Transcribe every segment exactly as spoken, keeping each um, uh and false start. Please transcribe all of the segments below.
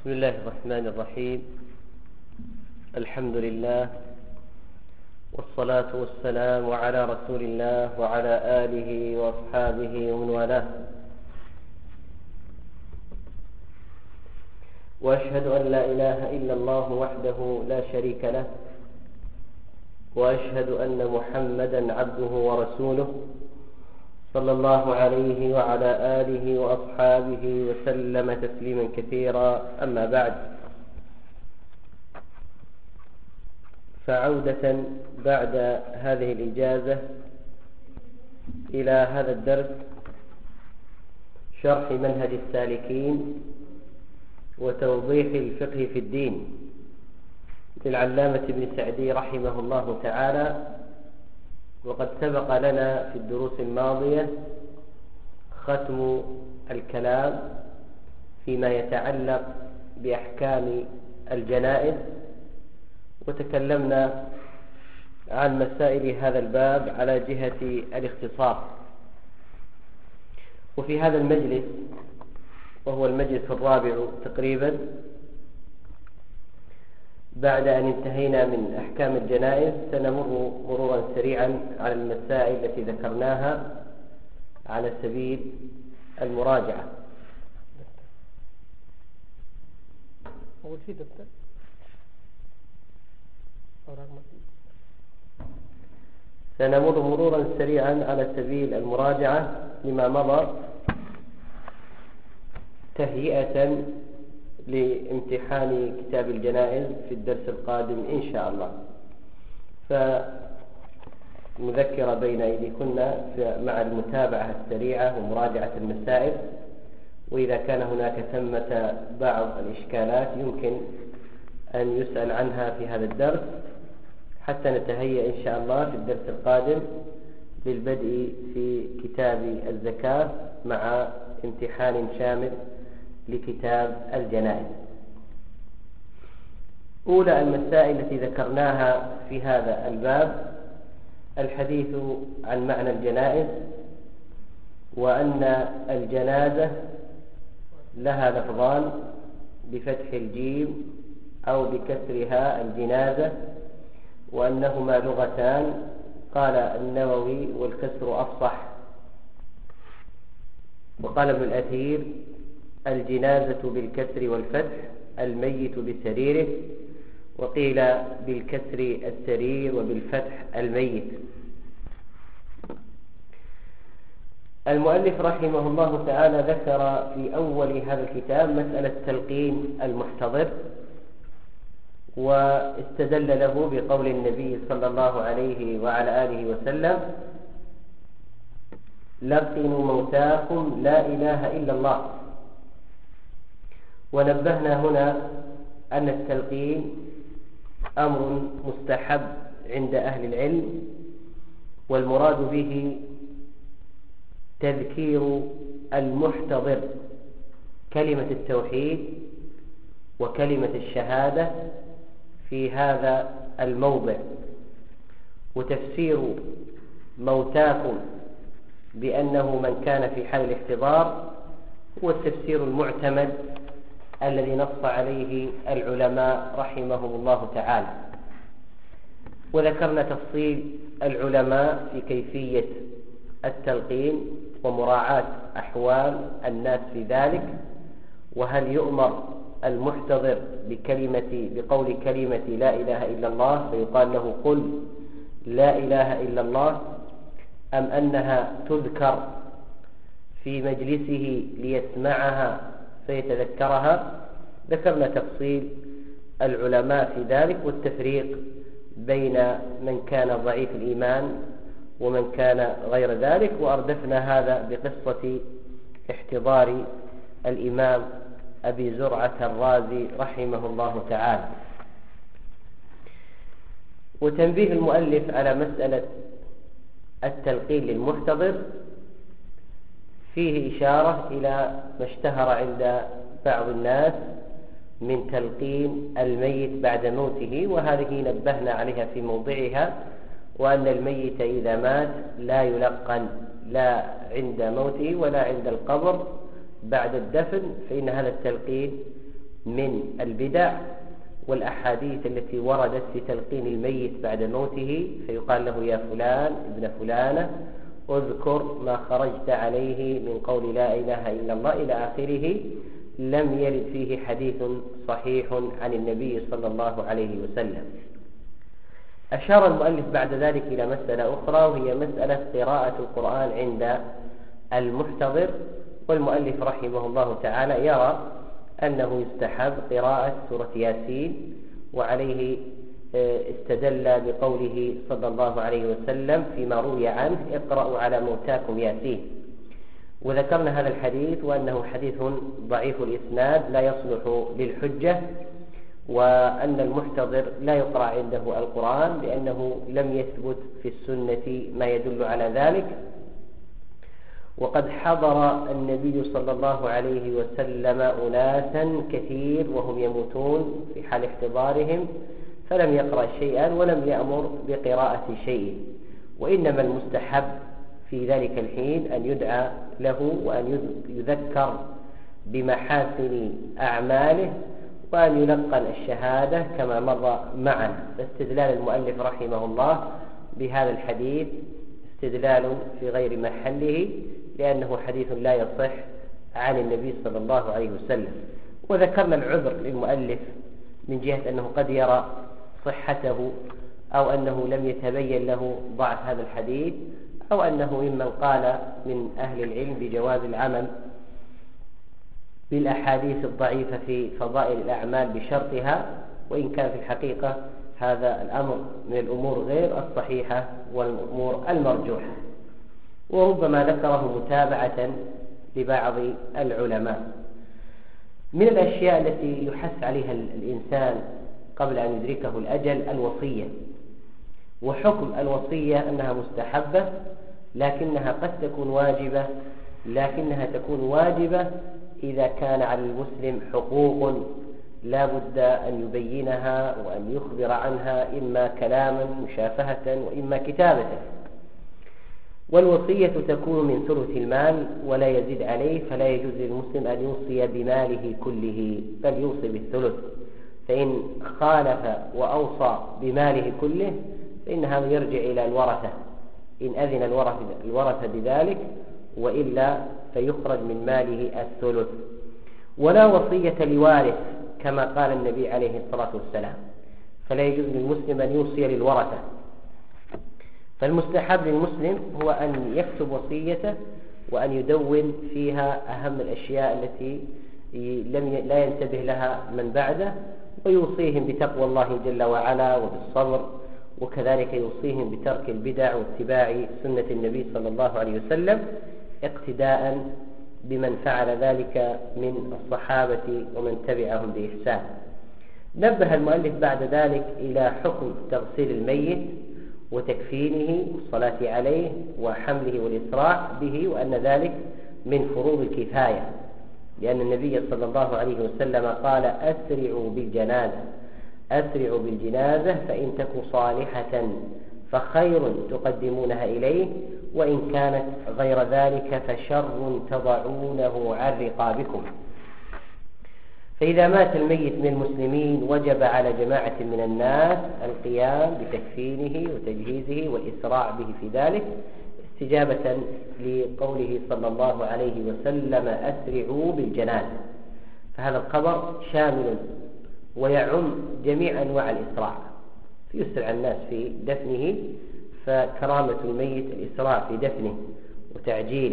بسم الله الرحمن الرحيم. الحمد لله والصلاة والسلام على رسول الله وعلى آله وأصحابه ومن والاه، وأشهد أن لا إله إلا الله وحده لا شريك له، وأشهد أن محمدا عبده ورسوله صلى الله عليه وعلى آله وأصحابه وسلم تسليما كثيرا. أما بعد، فعودة بعد هذه الإجازة إلى هذا الدرس، شرح منهج السالكين وتوضيح الفقه في الدين للعلامة ابن سعدي رحمه الله تعالى. وقد سبق لنا في الدروس الماضية ختم الكلام فيما يتعلق بأحكام الجنائز، وتكلمنا عن مسائل هذا الباب على جهة الاختصار. وفي هذا المجلس، وهو المجلس الرابع تقريبا بعد أن انتهينا من أحكام الجنائز، سنمر مرورا سريعا على المسائل التي ذكرناها على سبيل المراجعة. سنمر مرورا سريعا على سبيل المراجعة لما مضى، تهيئة لامتحان كتاب الجنائز في الدرس القادم إن شاء الله. فمذكرة بين أيديكن مع المتابعة السريعة ومراجعة المسائل، وإذا كان هناك ثمة بعض الإشكالات يمكن أن يسأل عنها في هذا الدرس، حتى نتهيأ إن شاء الله في الدرس القادم للبدء في كتاب الزكاة مع امتحان شامل لكتاب الجنائز. أولى المسائل التي ذكرناها في هذا الباب الحديث عن معنى الجنائز، وأن الجنازة لها لفظان بفتح الجيم أو بكسرها الجنازة، وأنهما لغتان. قال النووي والكسر أفصح. وقال ابن الأثير الجنازة بالكسر والفتح، الميت بسريره، وقيل بالكسر السرير وبالفتح الميت. المؤلف رحمه الله تعالى ذكر في أول هذا الكتاب مسألة تلقين المحتضر، واستدل له بقول النبي صلى الله عليه وعلى آله وسلم: لقنوا موتاكم لا إله إلا الله. ونبهنا هنا أن التلقين أمر مستحب عند أهل العلم، والمراد به تذكير المحتضر كلمة التوحيد وكلمة الشهادة في هذا الموضع، وتفسير موتاكم بأنه من كان في حال الاحتضار هو التفسير المعتمد الذي نص عليه العلماء رحمهم الله تعالى. وذكرنا تفصيل العلماء في كيفية التلقين ومراعاة أحوال الناس في ذلك، وهل يؤمر المحتضر بكلمة بقول كلمة لا إله إلا الله فيقال له قل لا إله إلا الله، أم أنها تذكر في مجلسه ليسمعها فيتذكرها. ذكرنا تفصيل العلماء في ذلك والتفريق بين من كان ضعيف الإيمان ومن كان غير ذلك، وأردفنا هذا بقصة احتضار الإمام أبي زرعة الرازي رحمه الله تعالى. وتنبيه المؤلف على مسألة التلقين للمحتضر فيه إشارة إلى ما اشتهر عند بعض الناس من تلقين الميت بعد موته، وهذه نبهنا عليها في موضعها، وأن الميت إذا مات لا يلقن لا عند موته ولا عند القبر بعد الدفن، فإن هذا التلقين من البدع والأحاديث التي وردت في تلقين الميت بعد موته، فيقال له يا فلان ابن فلانة اذكر ما خرجت عليه من قول لا إله إلا الله إلى آخره، لم يرد فيه حديث صحيح عن النبي صلى الله عليه وسلم. أشار المؤلف بعد ذلك إلى مسألة أخرى، وهي مسألة قراءة القرآن عند المحتضر. والمؤلف رحمه الله تعالى يرى أنه يستحب قراءة سورة ياسين، وعليه استدل بقوله صلى الله عليه وسلم فيما روي عنه اقرأوا على موتاكم ياسين. وذكرنا هذا الحديث وأنه حديث ضعيف الإسناد لا يصلح للحجة، وأن المحتضر لا يقرأ عنده القرآن لأنه لم يثبت في السنة ما يدل على ذلك. وقد حضر النبي صلى الله عليه وسلم أناسا كثير وهم يموتون في حال احتضارهم، فلم يقرأ شيئا ولم يأمر بقراءة شيء، وإنما المستحب في ذلك الحين أن يدعى له وأن يذكر بمحاسن أعماله وأن يلقن الشهادة كما مر معنا. فاستدلال المؤلف رحمه الله بهذا الحديث استدلال في غير محله، لأنه حديث لا يصح عن النبي صلى الله عليه وسلم. وذكرنا العذر للمؤلف من جهة أنه قد يرى صحته، أو أنه لم يتبين له ضعف هذا الحديث، أو أنه ممن قال من أهل العلم بجواز العمل بالأحاديث الضعيفة في فضائل الأعمال بشرطها، وإن كان في الحقيقة هذا الأمر من الأمور غير الصحيحة والأمور المرجوحة، وربما ذكره متابعة لبعض العلماء. من الأشياء التي يحث عليها الإنسان قبل أن يدركه الأجل الوصية. وحكم الوصية أنها مستحبة، لكنها قد تكون واجبة، لكنها تكون واجبة إذا كان على المسلم حقوق لا بد أن يبينها وأن يخبر عنها، إما كلاما مشافهة وإما كتابة. والوصية تكون من ثلث المال ولا يزيد عليه، فلا يجوز للمسلم أن يوصي بماله كله، بل يوصي بالثلث. فإن خالف وأوصى بماله كله فإن هذا يرجع إلى الورثة إن أذن الورثة بذلك، وإلا فيخرج من ماله الثلث. ولا وصية لوارث كما قال النبي عليه الصلاة والسلام، فلا يجوز للمسلم أن يوصي للورثة. فالمستحب للمسلم هو أن يكتب وصيته وأن يدون فيها أهم الأشياء التي لم لا ينتبه لها من بعده، ويوصيهم بتقوى الله جل وعلا وبالصبر، وكذلك يوصيهم بترك البدع واتباع سنة النبي صلى الله عليه وسلم اقتداء بمن فعل ذلك من الصحابة ومن تبعهم بإحسان. نبه المؤلف بعد ذلك إلى حكم تغسيل الميت وتكفينه والصلاة عليه وحمله والإسراع به، وأن ذلك من فروض الكفاية، لأن النبي صلى الله عليه وسلم قال أسرعوا بالجنازة أسرعوا بالجنازة فإن تك صالحة فخير تقدمونها إليه، وإن كانت غير ذلك فشر تضعونه عن رقابكم. فإذا مات الميت من المسلمين وجب على جماعة من الناس القيام بتكفينه وتجهيزه والإسراع به في ذلك، استجابة لقوله صلى الله عليه وسلم أسرعوا بالجنازة. فهذا الخبر شامل ويعم جميع أنواع الإسراع، فيسرع الناس في دفنه، فكرامة الميت الإسراع في دفنه وتعجيله.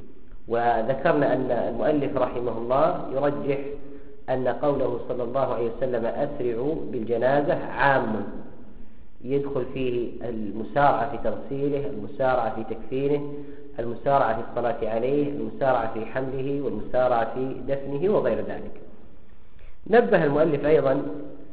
وذكرنا أن المؤلف رحمه الله يرجح أن قوله صلى الله عليه وسلم أسرعوا بالجنازة عام، يدخل فيه المسارعة في تغسيله، المسارعة في تكفينه، المسارعة في الصلاة عليه، المسارعة في حمله، والمسارعة في دفنه وغير ذلك. نبه المؤلف أيضا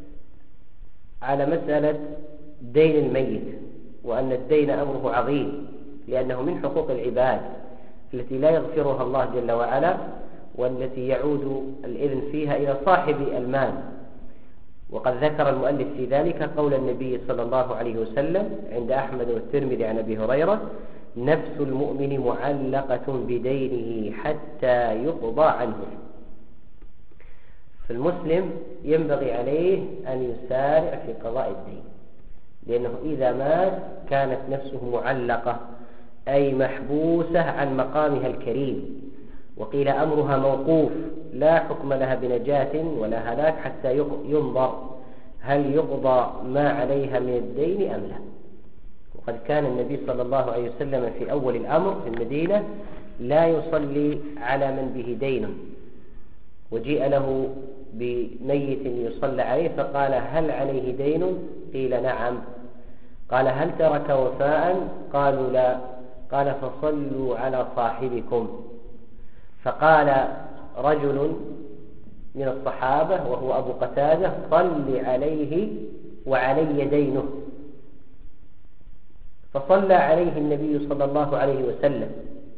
على مسألة دين الميت، وأن الدين أمره عظيم، لأنه من حقوق العباد التي لا يغفرها الله جل وعلا، والتي يعود الإذن فيها إلى صاحب المال. وقد ذكر المؤلف في ذلك قول النبي صلى الله عليه وسلم عند أحمد والترمذي عن أبي هريرة: نفس المؤمن معلقة بدينه حتى يقضى عنه. فالمسلم ينبغي عليه أن يسارع في قضاء الدين، لأنه إذا مات كانت نفسه معلقة أي محبوسة عن مقامها الكريم، وقيل أمرها موقوف لا حكم لها بنجاة ولا هلاك حتى ينظر هل يقضى ما عليها من الدين أم لا. وقد كان النبي صلى الله عليه وسلم في أول الأمر في المدينة لا يصلي على من به دين، وجيء له بميت يصلى عليه فقال هل عليه دين؟ قيل نعم. قال هل ترك وفاء؟ قالوا لا. قال فصلوا على صاحبكم. فقال رجل من الصحابة وهو أبو قتادة صل عليه وعلي دينه، فصلى عليه النبي صلى الله عليه وسلم.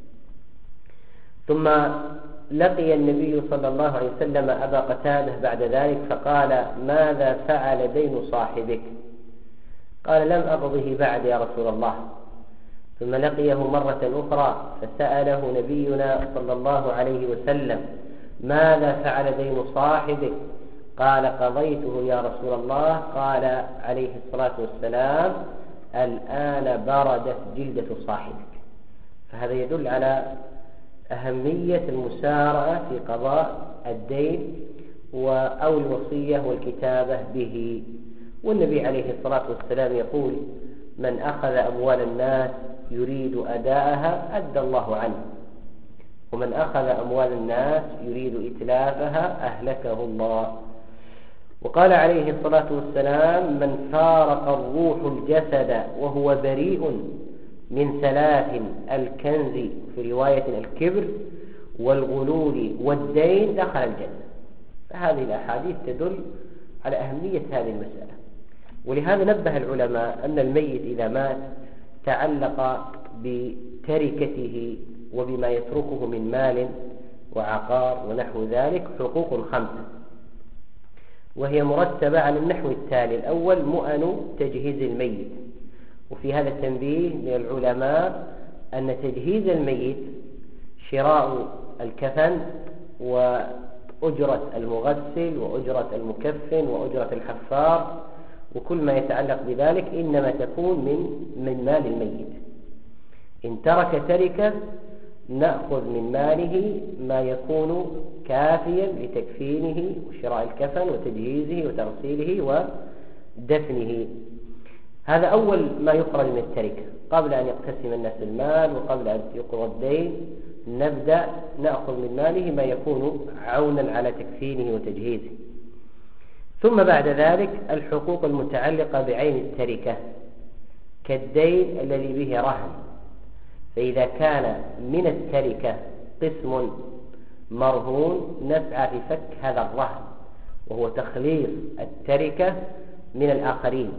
ثم لقي النبي صلى الله عليه وسلم أبا قتادة بعد ذلك فقال ماذا فعل دين صاحبك؟ قال لم أقضه بعد يا رسول الله. ثم لقيه مرة أخرى فسأله نبينا صلى الله عليه وسلم ماذا فعل دين صاحبك؟ قال قضيته يا رسول الله. قال عليه الصلاة والسلام الآن بردت جلدة صاحبك. فهذا يدل على أهمية المسارعة في قضاء الدين أو الوصية والكتابة به. والنبي عليه الصلاة والسلام يقول من أخذ أموال الناس يريد أداءها أدى الله عنه، ومن أخذ أموال الناس يريد إتلافها أهلكه الله. وقال عليه الصلاة والسلام من فارق الروح الجسد وهو بريء من ثلاث الكنز في رواية الكبر والغلول والدين دخل الجنة. فهذه الأحاديث تدل على أهمية هذه المسألة. ولهذا نبه العلماء أن الميت إذا مات تعلق بتركته وبما يتركه من مال وعقار ونحو ذلك حقوق خمسة، وهي مرتبة على النحو التالي: الأول مؤن تجهيز الميت. وفي هذا التنبيه للعلماء أن تجهيز الميت شراء الكفن وأجرة المغسل وأجرة المكفن وأجرة الحفار وكل ما يتعلق بذلك إنما تكون من من مال الميت. إن ترك تركة نأخذ من ماله ما يكون كافيا لتكفينه وشراء الكفن وتجهيزه وتغسيله ودفنه. هذا أول ما يخرج من التركة قبل أن يقتسم الناس المال وقبل أن يقضى الدين. نبدأ نأخذ من ماله ما يكون عونا على تكفينه وتجهيزه. ثم بعد ذلك الحقوق المتعلقة بعين التركة كالدين الذي به رهن. فإذا كان من التركة قسم مرهون نسعى في فك هذا الرهن، وهو تخليص التركة من الآخرين.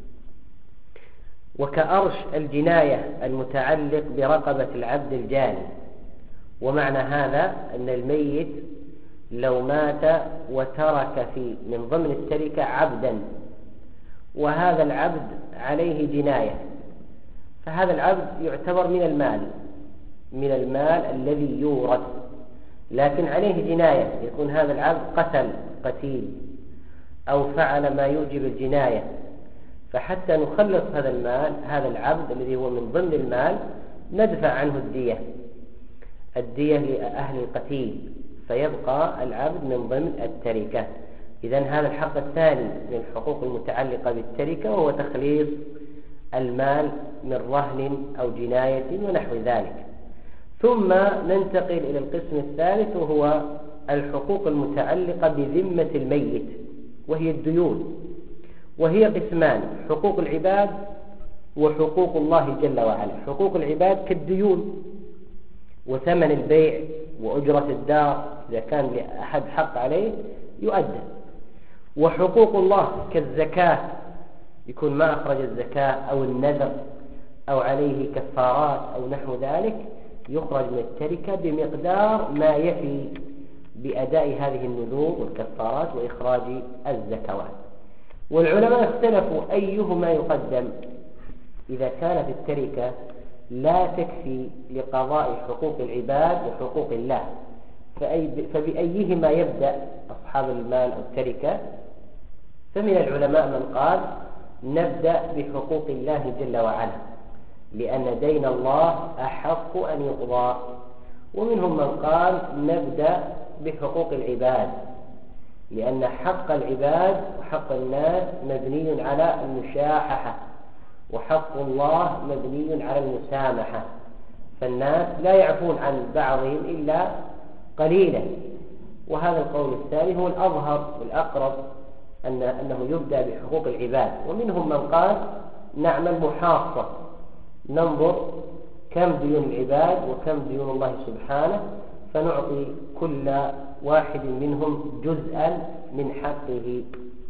وكأرش الجناية المتعلق برقبة العبد الجاني. ومعنى هذا أن الميت لو مات وترك في من ضمن التركة عبدا، وهذا العبد عليه جناية، فهذا العبد يعتبر من المال من المال الذي يورث، لكن عليه جناية، يكون هذا العبد قتل قتيل أو فعل ما يوجب الجناية. فحتى نخلص هذا المال هذا العبد الذي هو من ضمن المال ندفع عنه الدية الدية لأهل القتيل، فيبقى العبد من ضمن التركة. إذن هذا الحق الثاني من الحقوق المتعلقة بالتركة، وهو تخليص المال من رهن أو جناية ونحو ذلك. ثم ننتقل إلى القسم الثالث، وهو الحقوق المتعلقة بذمة الميت، وهي الديون. وهي قسمان: حقوق العباد وحقوق الله جل وعلا. حقوق العباد كالديون وثمن البيع وأجرة الدار إذا كان لأحد حق عليه يؤدى. وحقوق الله كالزكاة، يكون ما أخرج الزكاة أو النذر أو عليه كفارات أو نحو ذلك، يخرج من التركة بمقدار ما يفي بأداء هذه النذور والكفارات وإخراج الزكوات. والعلماء اختلفوا أيهما يقدم إذا كانت التركة لا تكفي لقضاء حقوق العباد وحقوق الله، فأي فبأيهما يبدأ أصحاب المال أو التركة؟ فمن العلماء من قال نبدأ بحقوق الله جل وعلا، لأن دين الله أحق أن يقضى. ومنهم من قال نبدأ بحقوق العباد، لأن حق العباد وحق الناس مبني على المشاححة، وحق الله مبني على المسامحة، فالناس لا يعفون عن بعضهم إلا قليلا. وهذا القول الثاني هو الأظهر والأقرب، أن أنه يبدأ بحقوق العباد. ومنهم من قال نعمل محاصة، ننظر كم ديون العباد وكم ديون الله سبحانه، فنعطي كل واحد منهم جزءا من حقه.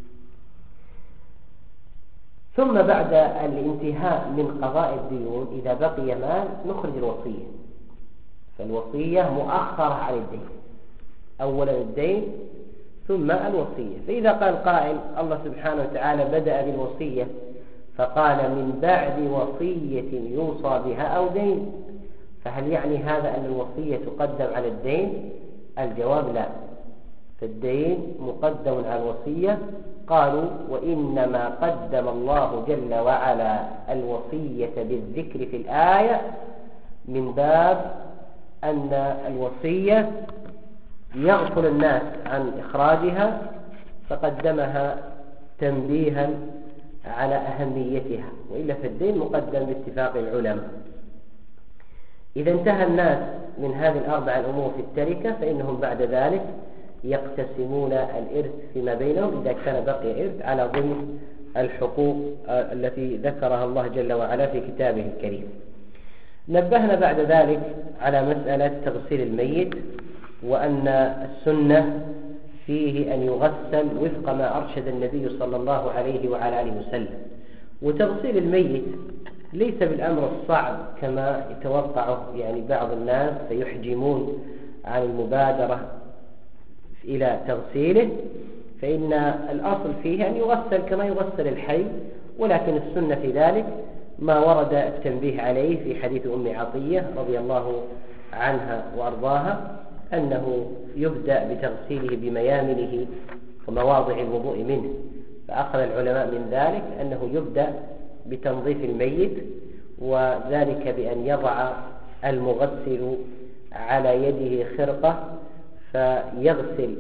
ثم بعد الانتهاء من قضاء الديون إذا بقي مال نخرج الوصية، فالوصية مؤخرة على الدين، أولا الدين ثم الوصية. فإذا قال قائل الله سبحانه وتعالى بدأ بالوصية فقال من بعد وصية يوصى بها أو دين، فهل يعني هذا أن الوصية تقدم على الدين؟ الجواب لا، فالدين مقدم على الوصية. قالوا وإنما قدم الله جل وعلا الوصية بالذكر في الآية من باب أن الوصية يغفل الناس عن إخراجها، فقدمها تنبيها على أهميتها، وإلا فالدين مقدم باتفاق العلماء. إذا انتهى الناس من هذه الأربع الأمور في التركة فإنهم بعد ذلك يقتسمون الإرث فيما بينهم إذا كان بقي إرث على ضمن الحقوق التي ذكرها الله جل وعلا في كتابه الكريم. نبهنا بعد ذلك على مسألة تغسيل الميت، وأن السنة فيه أن يغسل وفق ما أرشد النبي صلى الله عليه وعلى آله وسلم. وتغسيل الميت ليس بالأمر الصعب كما يتوقعه يعني بعض الناس فيحجمون عن المبادرة إلى تغسيله، فإن الأصل فيه أن يغسل كما يغسل الحي، ولكن السنة في ذلك ما ورد التنبيه عليه في حديث أم عطية رضي الله عنها وأرضاها أنه يبدأ بتغسيله بميامنه ومواضع الوضوء منه، فأخذ العلماء من ذلك أنه يبدأ بتنظيف الميت، وذلك بأن يضع المغسل على يده خرقة فيغسل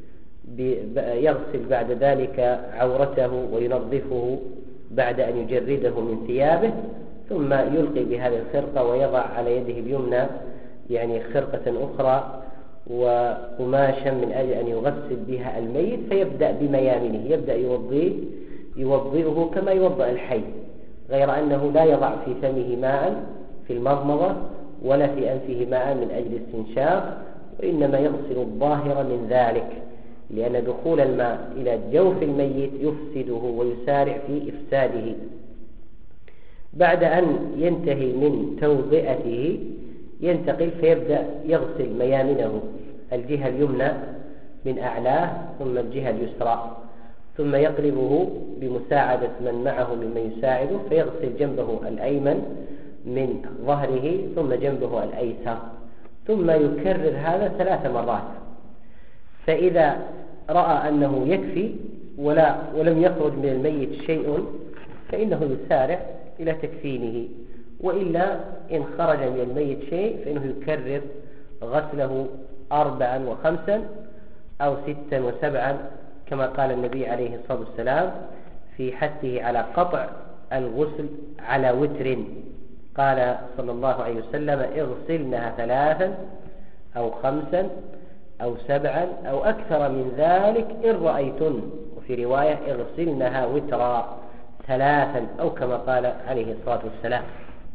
يغسل بعد ذلك عورته وينظفه بعد أن يجرده من ثيابه، ثم يلقي بهذه الخرقة ويضع على يده اليمنى يعني خرقة أخرى وقماشا من أجل أن يغسل بها الميت، فيبدأ بميامنه، يبدأ يوضيه يوضئه كما يوضأ الحي، غير أنه لا يضع في فمه ماء في المضمضة ولا في أنفه ماء من أجل الاستنشاق، وإنما يغسل الظاهر من ذلك، لأن دخول الماء إلى جوف الميت يفسده ويسارع في إفساده. بعد أن ينتهي من توضئته ينتقل فيبدأ يغسل ميامنه، الجهة اليمنى من أعلاه ثم الجهة اليسرى، ثم يقلبه بمساعدة من معه ممن يساعده، فيغسل جنبه الأيمن من ظهره ثم جنبه الأيسر، ثم يكرر هذا ثلاث مرات. فإذا رأى أنه يكفي ولا ولم يخرج من الميت شيء فإنه يسارع إلى تكفينه، وإلا إن خرج من الميت شيء فإنه يكرر غسله أربعا وخمسا أو ستا وسبعا، كما قال النبي عليه الصلاة والسلام في حثه على قطع الغسل على وتر، قال صلى الله عليه وسلم اغسلنها ثلاثا أو خمسا أو سبعا أو أكثر من ذلك إن رأيتن، وفي رواية اغسلنها وترا ثلاثا أو كما قال عليه الصلاة والسلام.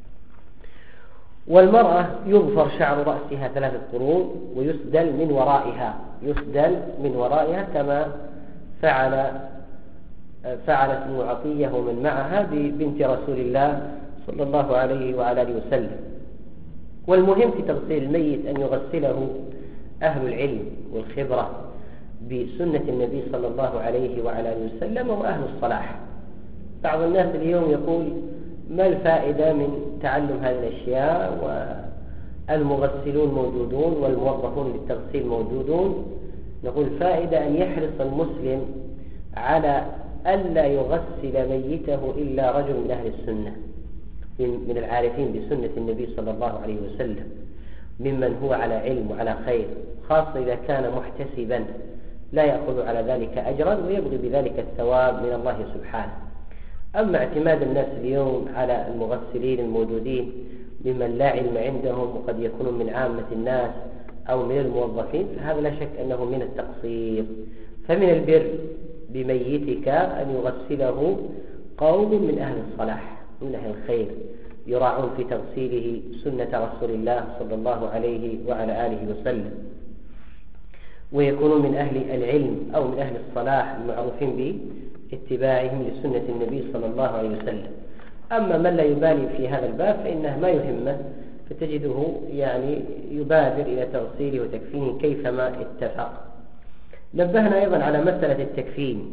والمرأة يظفر شعر رأسها ثلاثة قرون ويسدل من ورائها يسدل من ورائها كما فعل فعلت أم عطية ومن معها ببنت رسول الله صلى الله عليه وعلى آله وسلم. والمهم في تغسيل الميت أن يغسله أهل العلم والخبرة بسنة النبي صلى الله عليه وعلى آله وسلم وأهل الصلاح. بعض الناس اليوم يقول ما الفائدة من تعلم هذه الأشياء المغسلون موجودون والموظفون للتغسيل موجودون، نقول فائدة أن يحرص المسلم على ألا يغسل ميته إلا رجل من أهل السنة من العارفين بسنة النبي صلى الله عليه وسلم، ممن هو على علم وعلى خير، خاصة إذا كان محتسبا لا يأخذ على ذلك أجرا ويبغي بذلك الثواب من الله سبحانه. أما اعتماد الناس اليوم على المغسلين الموجودين ممن لا علم عندهم وقد يكونون من عامة الناس أو من الموظفين، فهذا لا شك أنه من التقصير. فمن البر بميتك أن يغسله قوم من أهل الصلاح من أهل الخير يراعون في تغسيله سنة رسول الله صلى الله عليه وعلى آله وسلم، ويكونون من أهل العلم أو من أهل الصلاح المعروفين باتباعهم لسنة النبي صلى الله عليه وسلم. أما من لا يبالي في هذا الباب فإنه ما يهمه، فتجده يعني يبادر إلى تغسيله وتكفينه كيفما اتفق. نبهنا أيضا على مسألة التكفين،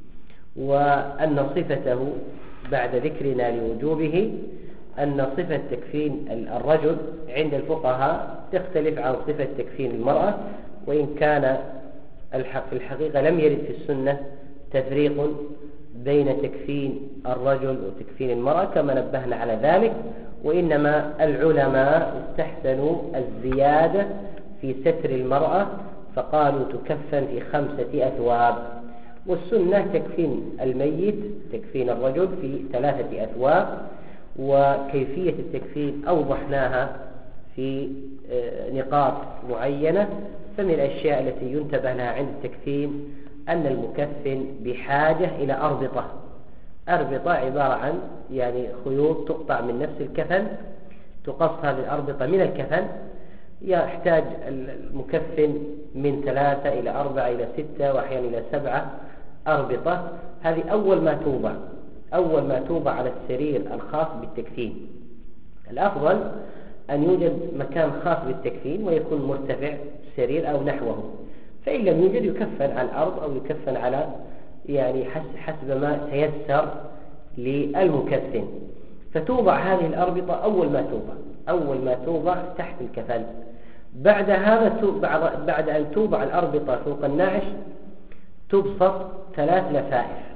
وأن صفته بعد ذكرنا لوجوبه أن صفة تكفين الرجل عند الفقهاء تختلف عن صفة تكفين المرأة، وإن كان في الحقيقة لم يرد في السنة تفريق بين تكفين الرجل وتكفين المرأة كما نبهنا على ذلك، وإنما العلماء استحسنوا الزيادة في ستر المرأة فقالوا تكفن في خمسة أثواب، والسنة تكفين الميت تكفين الرجل في ثلاثة أثواب. وكيفية التكفين أوضحناها في نقاط معينة. فمن الأشياء التي ينتبه لها عند التكفين أن المكفن بحاجة إلى أربطة. أربطة عبارة عن يعني خيوط تقطع من نفس الكفن، تقص هذه الأربطة من الكفن. يحتاج المكفن من ثلاثة إلى أربعة إلى ستة وأحيانا إلى سبعة أربطة. هذه أول ما توضع أول ما توضع على السرير الخاص بالتكفين. الأفضل أن يوجد مكان خاص بالتكفين ويكون مرتفع سرير أو نحوه، فإن لم يوجد يكفن على الأرض أو يكفن على يعني حسب ما تيسر للمكفن. فتوضع هذه الأربطة أول ما توضع أول ما توضع تحت الكفن. بعد هذا بعد أن توضع الأربطة فوق النعش تبسط ثلاث لفائف،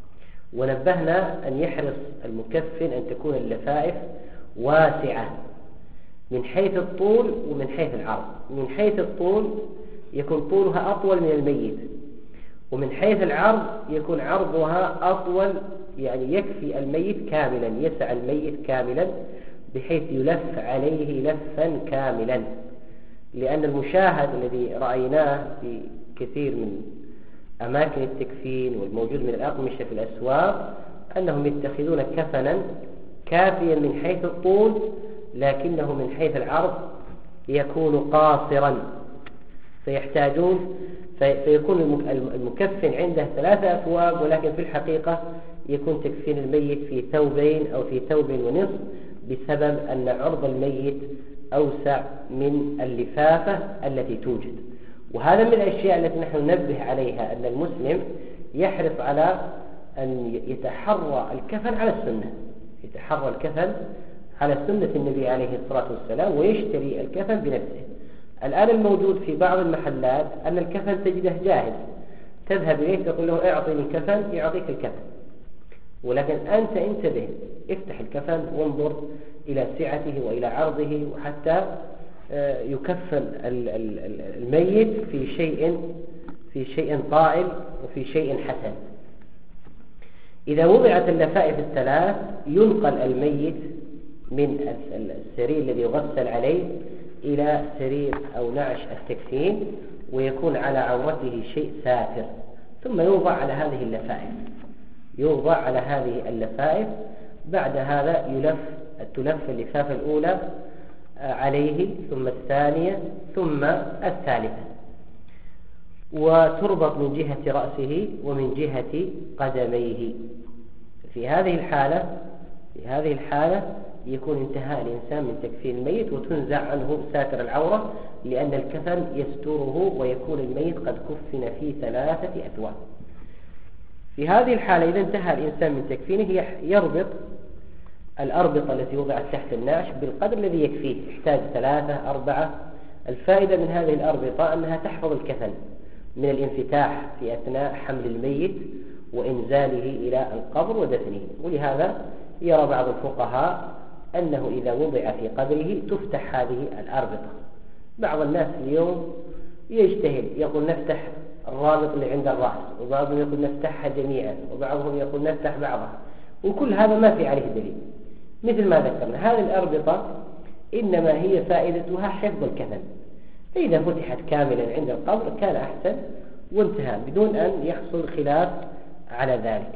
ونبهنا أن يحرص المكفن أن تكون اللفائف واسعة من حيث الطول ومن حيث العرض. من حيث الطول يكون طولها أطول من الميت، ومن حيث العرض يكون عرضها أطول، يعني يكفي الميت كاملا، يسع الميت كاملا بحيث يلف عليه لفا كاملا. لأن المشاهد الذي رأيناه في كثير من أماكن التكفين والموجود من الأقمشة في الأسواق أنهم يتخذون كفنا كافيا من حيث الطول، لكنه من حيث العرض يكون قاصرا، فيحتاجون فيكون المكفن عنده ثلاثة أثواب، ولكن في الحقيقة يكون تكفين الميت في ثوبين أو في ثوب ونصف، بسبب أن عرض الميت أوسع من اللفافة التي توجد. وهذا من الأشياء التي نحن ننبه عليها، أن المسلم يحرص على أن يتحرى الكفن على السنة، يتحرى الكفن على سنة النبي عليه الصلاة والسلام، ويشتري الكفن بنفسه. الآن الموجود في بعض المحلات أن الكفن تجده جاهز، تذهب إليه تقول له اعطني كفن يعطيك الكفن، ولكن أنت انتبه، افتح الكفن وانظر إلى سعته وإلى عرضه، وحتى يكفن الميت في شيء في شيء طائل وفي شيء حسن. إذا وضعت اللفائف الثلاث ينقل الميت من السرير الذي يغسل عليه إلى سرير أو نعش التكفين، ويكون على عورته شيء ساتر، ثم يوضع على هذه اللفائف يوضع على هذه اللفائف بعد هذا يلف تلف اللفافة الأولى عليه، ثم الثانية، ثم الثالثة، وتربط من جهة رأسه ومن جهة قدميه. في هذه الحالة في هذه الحالة يكون انتهاء الإنسان من تكفين الميت، وتنزع عنه ساتر العورة، لأن الكفن يستره ويكون الميت قد كفن في ثلاثة أثواب. في هذه الحالة إذا انتهى الإنسان من تكفينه يربط الأربطة التي وضعت تحت النعش بالقدر الذي يكفيه، يحتاج ثلاثة أربعة. الفائدة من هذه الأربطة أنها تحفظ الكفن من الانفتاح في أثناء حمل الميت وإنزاله إلى القبر ودفنه. ولهذا يرى بعض الفقهاء أنه إذا وضع في قبره تفتح هذه الأربطة. بعض الناس اليوم يجتهد يقول نفتح الرابط اللي عند الرأس، وبعضهم يقول نفتحها جميعا، وبعضهم يقول نفتح بعضها، وكل هذا ما في عليه دليل. مثل ما ذكرنا هذه الأربطة إنما هي فائدتها حفظ الكفن، فإذا فتحت كاملا عند القبر كان أحسن وانتهى بدون أن يحصل خلاف على ذلك.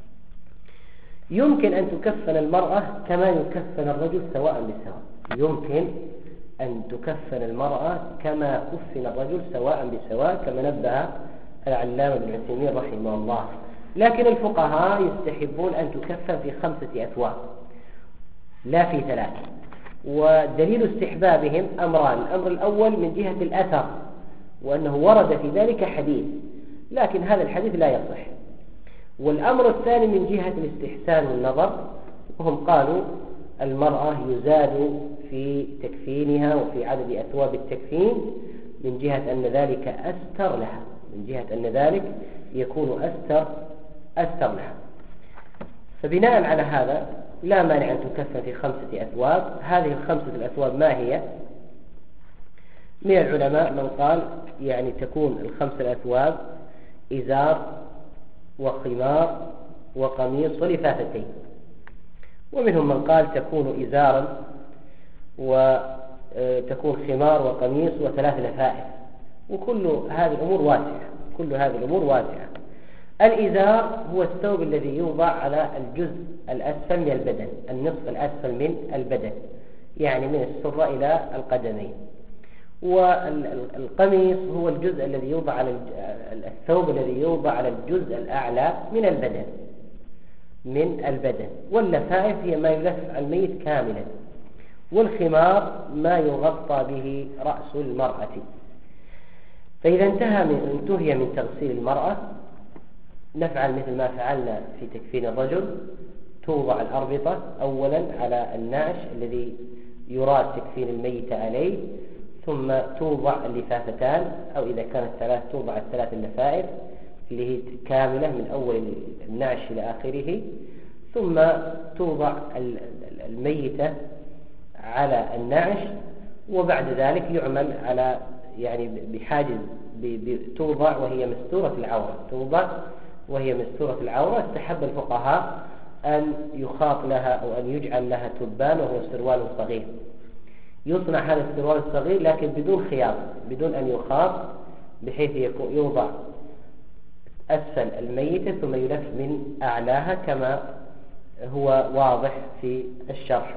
يمكن أن تكفن المرأة كما يكفن الرجل سواء بسواء، يمكن أن تكفن المرأة كما كفن الرجل سواء بسواء كما نبه العلامة ابن عثيمين رحمه الله. لكن الفقهاء يستحبون أن تكفن في خمسة أثواب لا في ثلاث. ودليل استحبابهم أمران: الأمر الأول من جهة الأثر، وأنه ورد في ذلك حديث لكن هذا الحديث لا يصح. والأمر الثاني من جهة الاستحسان والنظر، وهم قالوا المرأة يزاد في تكفينها وفي عدد أثواب التكفين من جهة أن ذلك أستر لها، من جهة أن ذلك يكون أستر أستر لها. فبناء على هذا لا مانع أن تكفن في خمسة أثواب. هذه الخمسة الأثواب ما هي؟ من العلماء من قال يعني تكون الخمسة الأثواب إزار وخمار وقميص ولفافتين، ومنهم من قال تكون إزارا وتكون خمار وقميص وثلاث لفائف، وكل هذه الأمور واسعة، كل هذه الأمور واسعة. الإزار هو الثوب الذي يوضع على الجزء الأسفل من البدن، النصف الأسفل من البدن، يعني من السرة إلى القدمين. والقميص هو الجزء الذي يوضع على الثوب الذي يوضع على الجزء الأعلى من البدن من البدن. واللفائف هي ما يلف الميت كاملا. والخمار ما يغطى به رأس المرأة. فإذا انتهى من انتهي من تغسيل المرأة نفعل مثل ما فعلنا في تكفين الرجل: توضع الأربطة أولا على النعش الذي يراد تكفين الميت عليه، ثم توضع اللفافتان، أو إذا كانت ثلاث توضع الثلاث اللفائف اللي هي كاملة من أول النعش إلى آخره، ثم توضع الميتة على النعش، وبعد ذلك يعمل على يعني بحاجز توضع وهي مستورة العورة، توضع وهي مستورة العورة. استحب الفقهاء أن يخاط لها أو أن يجعل لها تبان وهو سروال صغير. يصنع هذا السروال الصغير لكن بدون خياط، بدون أن يخاط، بحيث يوضع أسفل الميتة ثم يلف من أعلاها كما هو واضح في الشرح.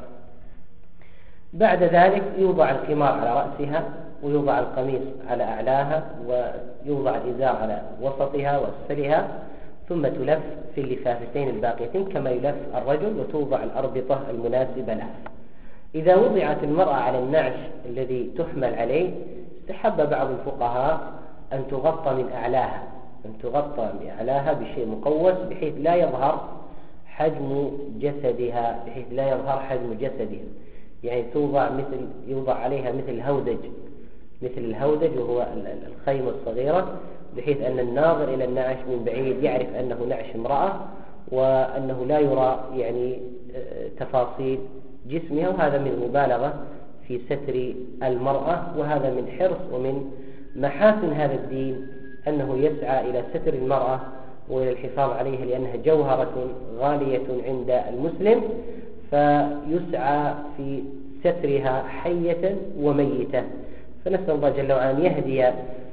بعد ذلك يوضع الخمار على رأسها، ويوضع القميص على أعلاها، ويوضع الإزار على وسطها وأسفلها، ثم تلف في اللفافتين الباقيتين كما يلف الرجل، وتوضع الأربطة المناسبة لها. إذا وضعت المرأة على النعش الذي تحمل عليه استحب بعض الفقهاء أن تغطى من أعلاها، أن تغطى بأعلاها بشيء مقوس بحيث لا يظهر حجم جسدها، بحيث لا يظهر حجم جسدها، يعني توضع مثل يوضع عليها مثل هودج، مثل الهودج وهو الخيمة الصغيرة، بحيث أن الناظر إلى النعش من بعيد يعرف أنه نعش امرأة، وأنه لا يرى يعني تفاصيل جسمها. وهذا من المبالغة في ستر المرأة، وهذا من حرص ومن محاسن هذا الدين أنه يسعى إلى ستر المرأة وإلى الحفاظ عليها، لأنها جوهرة غالية عند المسلم، فيسعى في سترها حية وميتة. فنسأل الله جل وعلا أن يهدي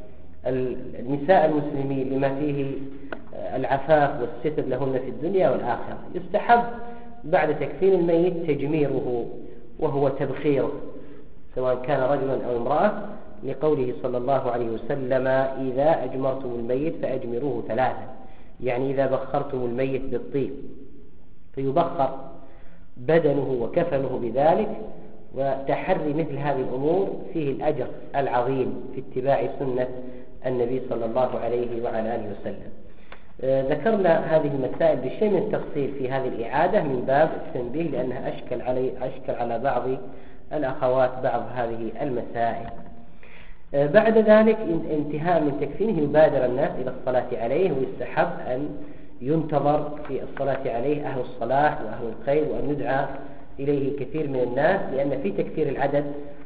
النساء المسلمين لما فيه العفاف والستر لهن في الدنيا والآخرة. يستحب بعد تكفين الميت تجميره وهو تبخيره، سواء كان رجلا أو امرأة، لقوله صلى الله عليه وسلم: إذا أجمرتم الميت فأجمروه ثلاثة، يعني إذا بخرتم الميت بالطيب فيبخر بدنه وكفنه بذلك. وتحري مثل هذه الأمور فيه الأجر العظيم في اتباع سنة النبي صلى الله عليه وعلى آله وسلم. ذكرنا هذه المسائل بشيء من التفصيل في هذه الإعادة من باب التنبيه، لأنها أشكل علي أشكل على بعض الأخوات بعض هذه المسائل. بعد ذلك انتهاء من تكفينه يبادر الناس إلى الصلاة عليه، ويستحب أن ينتظر في الصلاة عليه أهل الصلاح وأهل الخير، وأن يدعى إليه كثير من الناس، لأن في تكثير العدد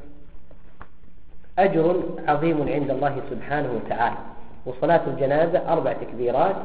أجر عظيم عند الله سبحانه وتعالى. وصلاة الجنازة أربع تكبيرات،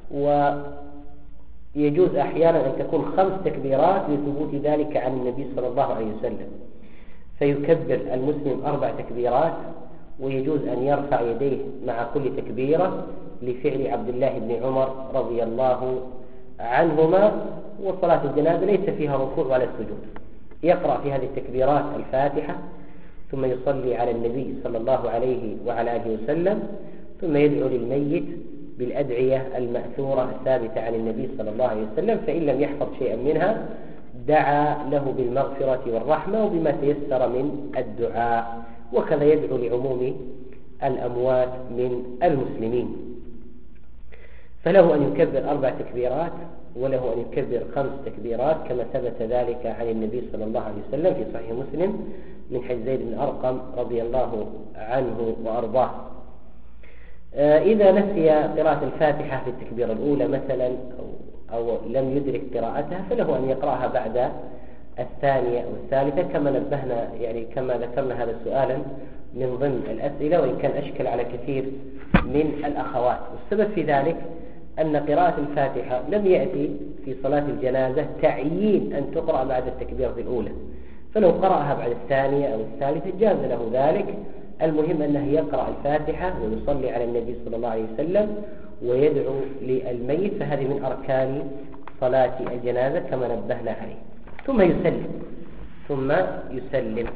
ويجوز أحيانا أن تكون خمس تكبيرات لثبوت ذلك عن النبي صلى الله عليه وسلم، فيكبر المسلم أربع تكبيرات، ويجوز أن يرفع يديه مع كل تكبيرة لفعل عبد الله بن عمر رضي الله عنهما. وصلاة الجنازة ليس فيها ركوع ولا سجود، يقرأ في هذه التكبيرات الفاتحة، ثم يصلي على النبي صلى الله عليه وعلى آله وسلم، ثم يدعو للميت بالأدعية المأثورة الثابتة عن النبي صلى الله عليه وسلم، فإن لم يحفظ شيئا منها دعا له بالمغفرة والرحمة وبما تيسر من الدعاء، وكذا يدعو لعموم الأموات من المسلمين. فله أن يكبر أربع تكبيرات، وله أن يكبر خمس تكبيرات كما ثبت ذلك عن النبي صلى الله عليه وسلم في صحيح مسلم من حديث زيد بن أرقم رضي الله عنه وأرضاه. إذا نسي قراءة الفاتحة في التكبيرة الأولى مثلا أو, أو لم يدرك قراءتها، فله أن يقرأها بعد الثانية أو الثالثة، كما نبهنا يعني كما ذكرنا هذا سؤالا من ضمن الأسئلة، وإن كان أشكل على كثير من الأخوات. والسبب في ذلك أن قراءة الفاتحة لم يأتي في صلاة الجنازة تعيين أن تقرأ بعد التكبيرة الأولى، فلو قرأها بعد الثانية أو الثالثة جاز له ذلك. المهم أنه يقرأ الفاتحة ويصلي على النبي صلى الله عليه وسلم ويدعو للميت، فهذه من أركان صلاة الجنازة كما نبهنا عليه. ثم يسلم ثم يسلم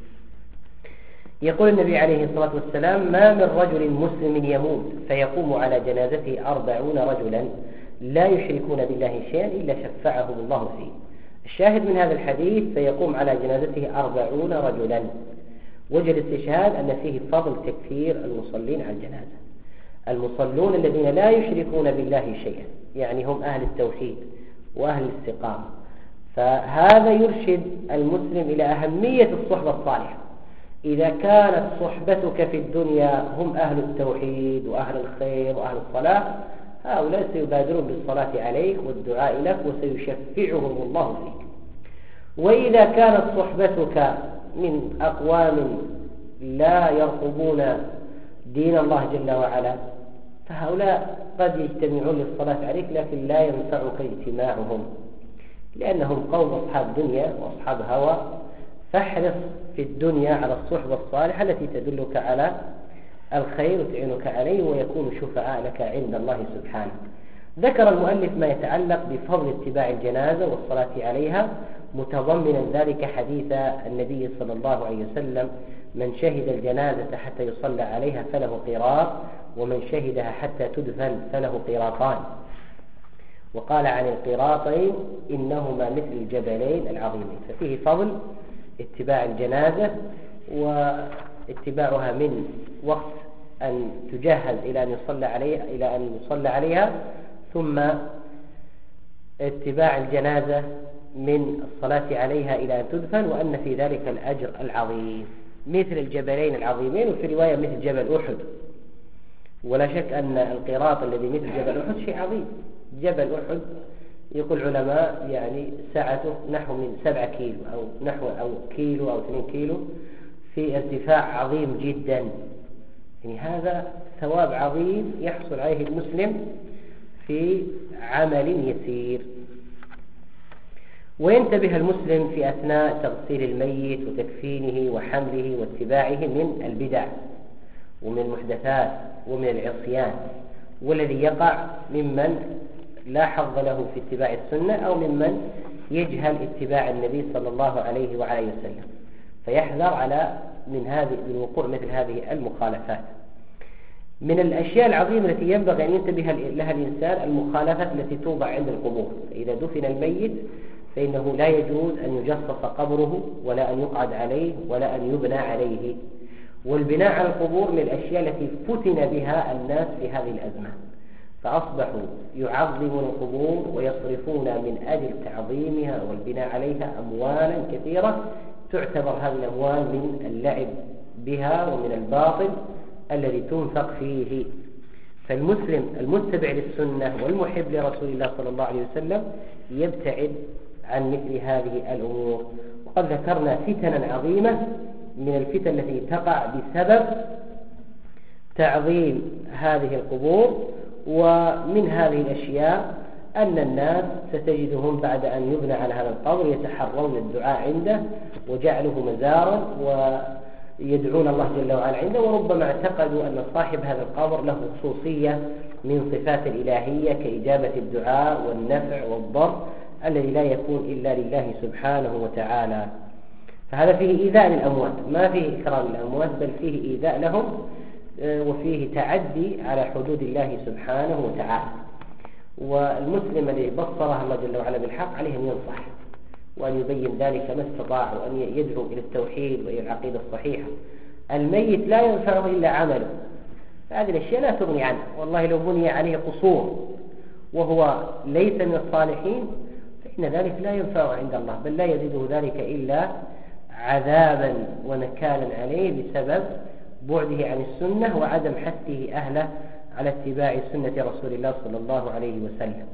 يقول النبي عليه الصلاة والسلام: ما من رجل مسلم يموت فيقوم على جنازته أربعون رجلا لا يشركون بالله شيئا إلا شفعهم الله فيه. الشاهد من هذا الحديث: فيقوم على جنازته أربعون رجلا. وجه الاستشهاد أن فيه فضل تكفير المصلين على الجنازة، المصلون الذين لا يشركون بالله شيئا، يعني هم أهل التوحيد وأهل الاستقامة. فهذا يرشد المسلم إلى أهمية الصحبة الصالحة. إذا كانت صحبتك في الدنيا هم أهل التوحيد وأهل الخير وأهل الصلاح، هؤلاء سيبادرون بالصلاة عليك والدعاء لك وسيشفعهم الله فيك. وإذا كانت صحبتك من أقوام لا يرقبون دين الله جل وعلا، فهؤلاء قد يجتمعون للصلاة عليك لكن لا ينفعك اجتماعهم، لأنهم قوم أصحاب دنيا وأصحاب هوى. فاحرص في الدنيا على الصحبة الصالحة التي تدلك على الخير وتعينك عليه ويكون شفعاء لك عند الله سبحانه. ذكر المؤلف ما يتعلق بفضل اتباع الجنازة والصلاة عليها، متضمنا ذلك حديث النبي صلى الله عليه وسلم: من شهد الجنازة حتى يصلى عليها فله قيراط، ومن شهدها حتى تدفن فله قيراطان. وقال عن القيراطين: إنهما مثل الجبلين العظيمين. ففيه فضل اتباع الجنازة، واتباعها من وقت أن تجهز إلى أن يصلى عليها إلى أن يصلى عليها، ثم اتباع الجنازة من الصلاة عليها إلى أن تدفن، وأن في ذلك الأجر العظيم مثل الجبلين العظيمين. وفي رواية مثل جبل أحد. ولا شك أن القيراط الذي مثل جبل أحد شيء عظيم. جبل أحد يقول العلماء يعني سعته نحو من سبعة كيلو أو نحو أو كيلو أو اثنين كيلو، في ارتفاع عظيم جدا. يعني هذا ثواب عظيم يحصل عليه المسلم في عمل يسير. وينتبه المسلم في أثناء تغسيل الميت وتكفينه وحمله واتباعه من البدع ومن المحدثات ومن العصيان، والذي يقع ممن لا حظ له في اتباع السنة أو ممن يجهل اتباع النبي صلى الله عليه وعلى وسلم، فيحذر على من هذه من وقوع مثل هذه المخالفات. من الأشياء العظيمة التي ينبغي أن ينتبه لها الإنسان المخالفات التي توضع عند القبور. فإذا دفن الميت فإنه لا يجوز أن يجصص قبره ولا أن يقعد عليه ولا أن يبنى عليه. والبناء على القبور من الأشياء التي فتن بها الناس في هذه الأزمان، فأصبحوا يعظمون القبور ويصرفون من أجل تعظيمها والبناء عليها أموالا كثيرة، تعتبر هذه الأموال من اللعب بها ومن الباطل الذي تنفق فيه. فالمسلم المتبع للسنة والمحب لرسول الله صلى الله عليه وسلم يبتعد عن مثل هذه الأمور. وقد ذكرنا فتنا عظيمة من الفتن التي تقع بسبب تعظيم هذه القبور. ومن هذه الأشياء أن الناس ستجدهم بعد أن يبنى على هذا القبر يتحرون الدعاء عنده وجعله مزارا ويدعون الله جل وعلا عنده، وربما اعتقدوا أن صاحب هذا القبر له خصوصية من صفات الإلهية كإجابة الدعاء والنفع والضر الذي لا يكون إلا لله سبحانه وتعالى. فهذا فيه إيذاء للأموات، ما فيه إكرام للأموات بل فيه إيذاء لهم وفيه تعدي على حدود الله سبحانه وتعالى. والمسلم الذي بصره الله جل وعلا بالحق عليه أن ينصح وأن يبين ذلك ما استطاع، وأن يدعو إلى التوحيد وإلى العقيدة الصحيحة. الميت لا ينفعه إلا عمله، هذه الأشياء لا تغني عنه. والله لو بني عليه قصور وهو ليس من الصالحين فإن ذلك لا ينفعه عند الله، بل لا يزيده ذلك إلا عذابا ونكالا عليه بسبب بعده عن السنة وعدم حثه أهله على اتباع سنة رسول الله صلى الله عليه وسلم.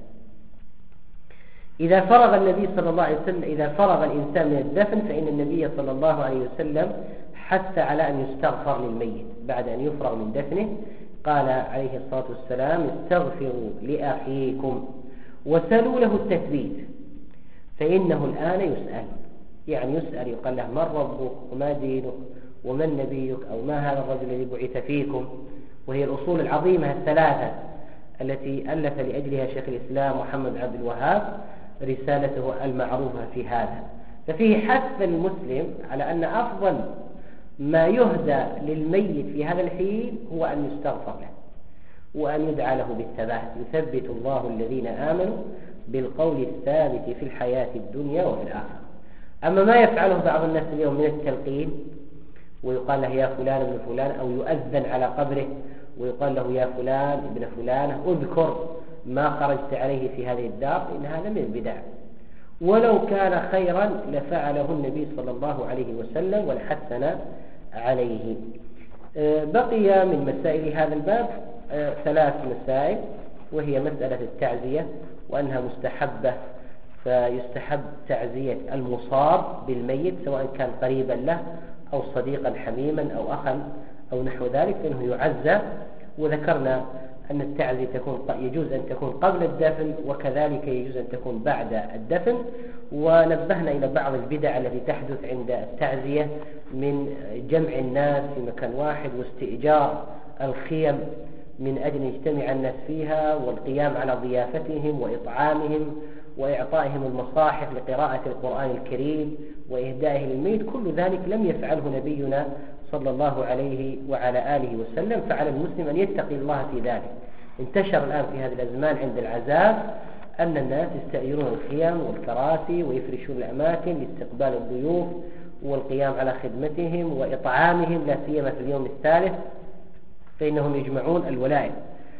إذا فرغ النبي صلى الله عليه وسلم إذا فرغ الإنسان من الدفن فإن النبي صلى الله عليه وسلم حث على أن يستغفر للميت بعد أن يفرغ من دفنه. قال عليه الصلاة والسلام: استغفروا لأخيكم وسلوا له التثبيت فإنه الآن يسأل. يعني يسأل، يقال له: من ربك وما دينك ومن نبيك، أو ما هذا الرجل الذي بعث فيكم. وهي الأصول العظيمة الثلاثة التي ألف لأجلها شيخ الإسلام محمد عبد الوهاب رسالته المعروفة في هذا. ففيه حث المسلم على أن أفضل ما يهدى للميت في هذا الحين هو أن يستغفر له وأن يدعى له بالثبات. يثبت الله الذين آمنوا بالقول الثابت في الحياة الدنيا وفي الآخرة. أما ما يفعله بعض الناس اليوم من التلقين، ويقال له: يا فلان ابن فلان، أو يؤذن على قبره ويقال له: يا فلان ابن فلانة اذكر ما خرجت عليه في هذه الدار، إن هذا من البدع. ولو كان خيرا لفعله النبي صلى الله عليه وسلم ولحثنا عليه. بقي من مسائل هذا الباب ثلاث مسائل، وهي مسألة التعزية وأنها مستحبة، فيستحب تعزية المصاب بالميت سواء كان قريبا له أو صديقا حميما أو أخا أو نحو ذلك، فإنه يعزى. وذكرنا أن التعزية تكون يجوز أن تكون قبل الدفن، وكذلك يجوز أن تكون بعد الدفن. ونبهنا إلى بعض البدع التي تحدث عند التعزية من جمع الناس في مكان واحد واستئجار الخيم من أجل يجتمع الناس فيها، والقيام على ضيافتهم وإطعامهم وإعطائهم المصاحف لقراءة القرآن الكريم وإهدائه للميت. كل ذلك لم يفعله نبينا صلى الله عليه وعلى آله وسلم. فعلى المسلم أن يتقي الله في ذلك. انتشر الآن في هذه الأزمان عند العزاء أن الناس يستأجرون الخيام والكراسي ويفرشون الأماكن لاستقبال الضيوف والقيام على خدمتهم وإطعامهم، لا سيما في اليوم الثالث فإنهم يجمعون الولائم.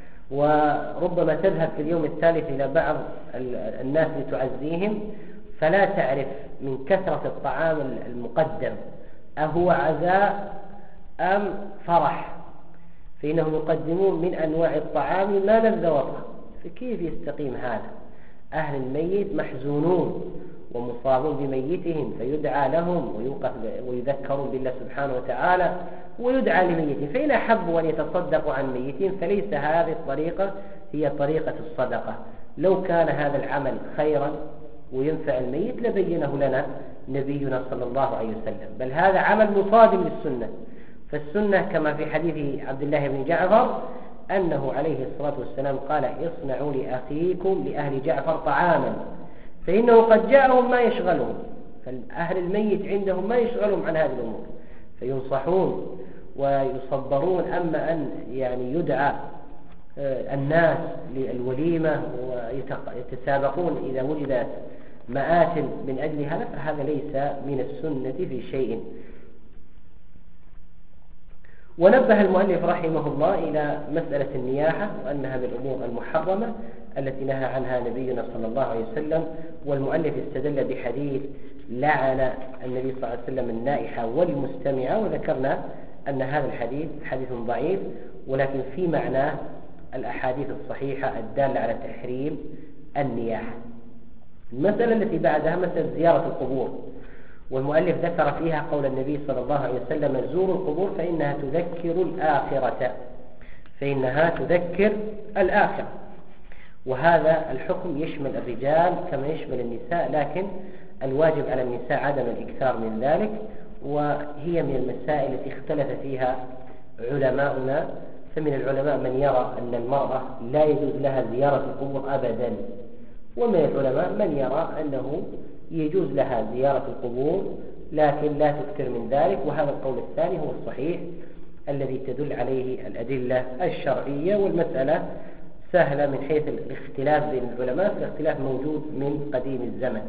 وربما تذهب في اليوم الثالث إلى بعض الناس لتعزيهم فلا تعرف من كثرة الطعام المقدم أهو عزاء أم فرح، فإنهم يقدمون من أنواع الطعام ما لذ وطعم. فكيف يستقيم هذا؟ أهل الميت محزونون ومصابون بميتهم، فيدعى لهم ويوقف ويذكرون بالله سبحانه وتعالى ويدعى لميتهم. فإن أحبوا أن يتصدقوا عن ميتهم فليس هذه الطريقة هي طريقة الصدقة. لو كان هذا العمل خيرا وينفع الميت لبينه لنا نبينا صلى الله عليه وسلم، بل هذا عمل مصادم للسنة. فالسنة كما في حديث عبد الله بن جعفر أنه عليه الصلاة والسلام قال: اصنعوا لأخيكم لأهل جعفر طعاما فإنه قد جاءهم ما يشغلهم. فأهل الميت عندهم ما يشغلهم عن هذه الأمور، فينصحون ويصبرون. أما أن يعني يدعى الناس للوليمة ويتسابقون إذا وجدت مآتم من أجل هذا فهذا ليس من السنة في شيء. ونبه المؤلف رحمه الله إلى مسألة النياحة وأنها من الأمور المحرمة التي نهى عنها نبينا صلى الله عليه وسلم. والمؤلف استدل بحديث لعن النبي صلى الله عليه وسلم النائحة والمستمعة، وذكرنا أن هذا الحديث حديث ضعيف، ولكن في معناه الأحاديث الصحيحة الدالة على تحريم النياحة. المسألة التي بعدها مسألة زيارة القبور، والمؤلف ذكر فيها قول النبي صلى الله عليه وسلم: زوروا القبور فإنها تذكر الآخرة فإنها تذكر الآخرة. وهذا الحكم يشمل الرجال كما يشمل النساء، لكن الواجب على النساء عدم الإكثار من ذلك، وهي من المسائل التي اختلف فيها علماؤنا. فمن العلماء من يرى أن المرأة لا يجوز لها زيارة القبور أبدا، ومن العلماء من يرى أنه يجوز لها زيارة القبور لكن لا تكثر من ذلك. وهذا القول الثاني هو الصحيح الذي تدل عليه الأدلة الشرعية. والمسألة سهلة من حيث الاختلاف بين العلماء، فالاختلاف موجود من قديم الزمن.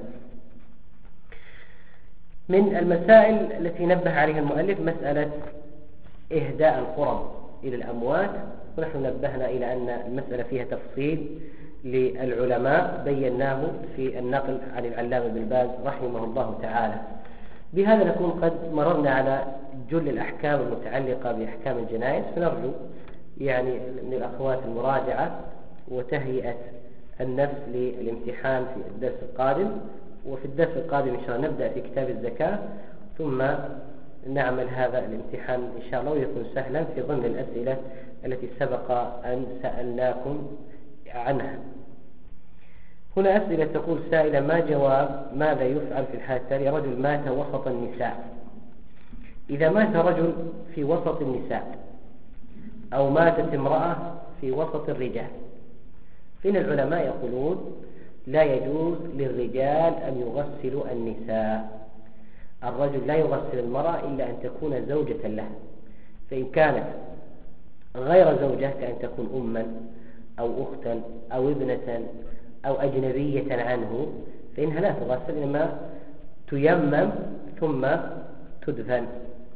من المسائل التي نبه عليها المؤلف مسألة إهداء القرب إلى الأموات، ونحن نبهنا إلى أن المسألة فيها تفصيل للعلماء بيناه في النقل عن العلامة بن باز رحمه الله تعالى. بهذا نكون قد مررنا على جل الأحكام المتعلقة بأحكام الجنائز، فنرجو يعني من الأخوات المراجعة وتهيئة النفس للامتحان في الدرس القادم. وفي الدرس القادم إن شاء الله نبدأ في كتاب الزكاة، ثم نعمل هذا الامتحان إن شاء الله ويكون سهلا في ضمن الأسئلة التي سبق أن سألناكم عنها. هنا أسئلة تقول سائلة: ما جواب ماذا يفعل في الحالة التالية؟ رجل مات وسط النساء. إذا مات رجل في وسط النساء أو ماتت امرأة في وسط الرجال، فإن العلماء يقولون لا يجوز للرجال أن يغسلوا النساء. الرجل لا يغسل المرأة إلا أن تكون زوجة له، فإن كانت غير زوجة كأن تكون أما أو أختا أو ابنة أو أجنبية عنه فإنها لا تغسل، إنما تيمم ثم تدفن.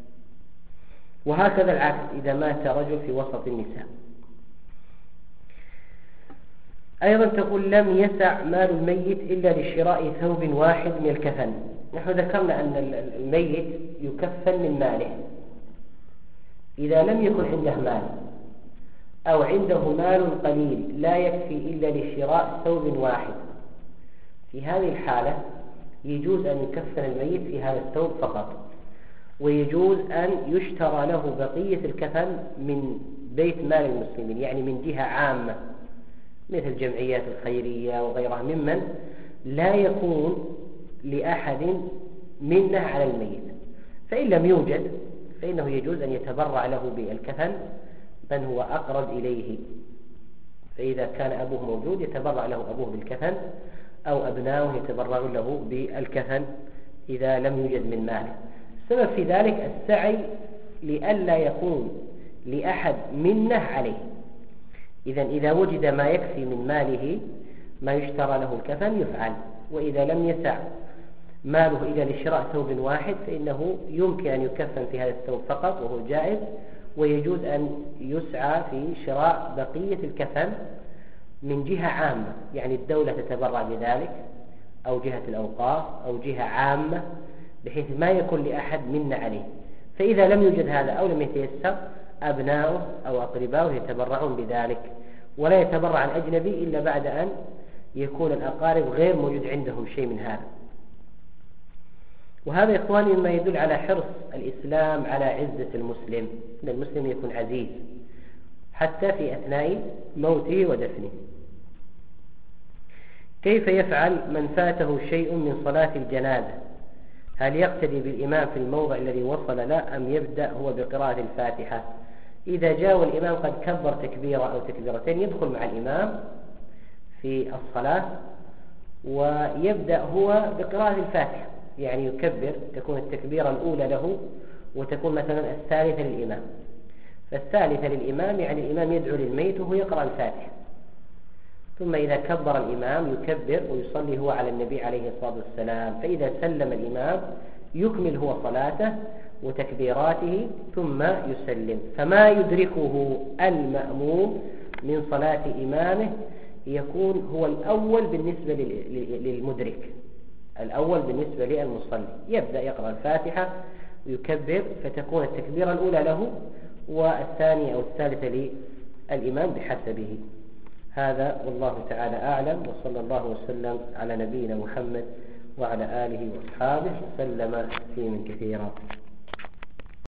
وهكذا العكس إذا مات رجل في وسط النساء. أيضا تقول: لم يسع مال الميت إلا لشراء ثوب واحد من الكفن. نحن ذكرنا أن الميت يكفن من ماله. إذا لم يكن عنده مال أو عنده مال قليل لا يكفي إلا لشراء ثوب واحد، في هذه الحالة يجوز أن يكفن الميت في هذا الثوب فقط، ويجوز أن يشترى له بقية الكفن من بيت مال المسلمين، يعني من جهة عامة مثل الجمعيات الخيرية وغيرها ممن لا يكون لأحد منه على الميت. فإن لم يوجد فإنه يجوز أن يتبرع له بالكفن من هو أقرب إليه، فإذا كان أبوه موجود يتبرع له أبوه بالكفن، أو أبناؤه يتبرعون له بالكفن إذا لم يوجد من ماله. السبب في ذلك السعي لئلا يكون لأحد منه عليه. إذن إذا وجد ما يكفي من ماله ما يشترى له الكفن يفعل، وإذا لم يسع ماله إلا لشراء ثوب واحد فإنه يمكن أن يكفن في هذا الثوب فقط وهو جائز، ويجوز أن يسعى في شراء بقية الكفن من جهة عامة، يعني الدولة تتبرع بذلك أو جهة الأوقاف أو جهة عامة، بحيث ما يكون لأحد منا عليه. فإذا لم يوجد هذا أو لم يتيسر أبناؤه أو أقرباؤه يتبرعون بذلك، ولا يتبرع الأجنبي إلا بعد أن يكون الأقارب غير موجود عندهم شيء من هذا. وهذا يا إخواني مما يدل على حرص الإسلام على عزة المسلم، أن المسلم يكون عزيز حتى في أثناء موته ودفنه. كيف يفعل من فاته شيء من صلاة الجنازة؟ هل يقتدي بالإمام في الموضع الذي وصل له أم يبدأ هو بقراءة الفاتحة؟ إذا جاء الإمام قد كبر تكبيرة أو تكبيرتين يدخل مع الإمام في الصلاة ويبدأ هو بقراءة الفاتحة، يعني يكبر، تكون التكبيرة الأولى له وتكون مثلا الثالثة للإمام. فالثالثة للإمام يعني الإمام يدعو للميت وهو يقرأ الفاتحة، ثم إذا كبر الإمام يكبر ويصلي هو على النبي عليه الصلاة والسلام. فإذا سلم الإمام يكمل هو صلاته وتكبيراته ثم يسلم. فما يدركه المأموم من صلاة إمامه يكون هو الأول بالنسبة للمدرك، الأول بالنسبة للمصلي. يبدأ يقرأ الفاتحة ويكبر، فتكون التكبيرة الأولى له والثانية أو الثالثة للإمام بحسبه. هذا والله تعالى أعلم، وصلى الله وسلم على نبينا محمد وعلى آله وأصحابه وسلم تسليما كثيرا.